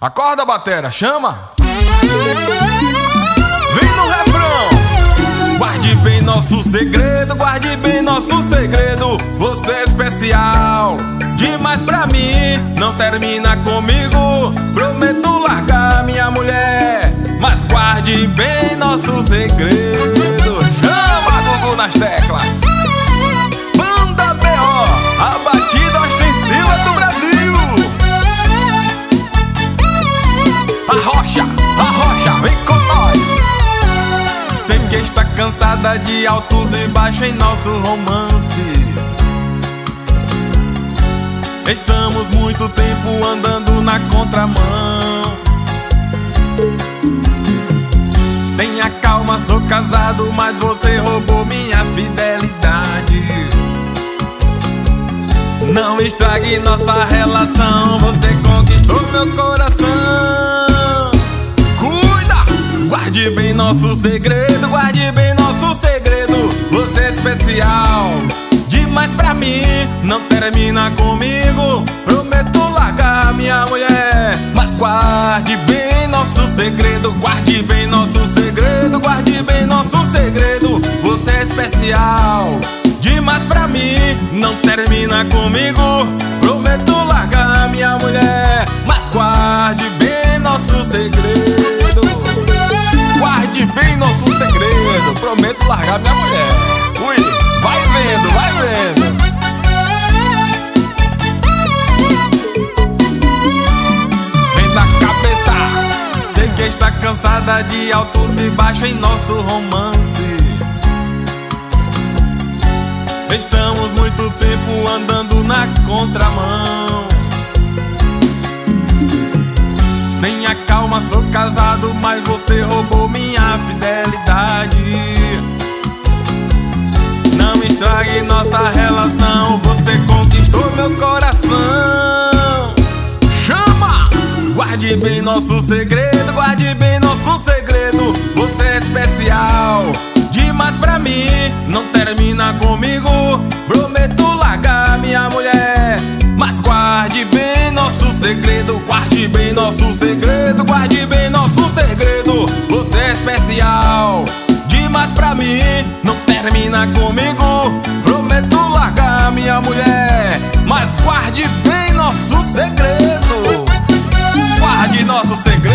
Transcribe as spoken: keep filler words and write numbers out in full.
Acorda, batera, chama. Vem no refrão. Guarde bem nosso segredo, guarde bem nosso segredo. Você é especial demais pra mim, não termina comigo. Prometo largar minha mulher, mas guarde bem nosso segredo. Chama, Gugu nas teclas. Banda B O, a batida ostensiva do Brasil. Arrocha, arrocha, vem com nós. Sei que está cansada de altos e baixos em nosso romance. Estamos muito tempo andando na contramão. Tenha calma, sou casado, mas você roubou minha fidelidade. Não estrague nossa relação, você conquistou meu coração. Cuida, guarde bem nosso segredo, guarde bem nosso segredo. Você é especial demais pra mim, não termina comigo. Prometo largar minha mulher, mas guarde bem nosso segredo. Guarde bem nosso segredo, guarde bem nosso segredo. Você é especial demais pra mim, não termina comigo. Prometo largar minha mulher, mas guarde bem nosso segredo. Guarde bem nosso segredo. Prometo largar minha mulher. Ui, vai vendo, vai vendo. Vem na cabeça. Sei que está cansada de altos e baixos em nosso romance. Estamos muito tempo andando na contramão. Tenha calma, sou casado, mas você roubou minha fidelidade. Não estrague nossa relação, você conquistou meu coração. Chama! Guarde bem nosso segredo, guarde bem nosso segredo. Você é especial demais pra mim, não termina comigo. Prometo largar minha mulher, mas guarde bem nosso segredo. Guarde bem nosso segredo, guarde bem nosso segredo. Você é especial demais pra mim, não termina comigo. Prometo largar minha mulher, mas guarde bem nosso segredo. Guarde nosso segredo.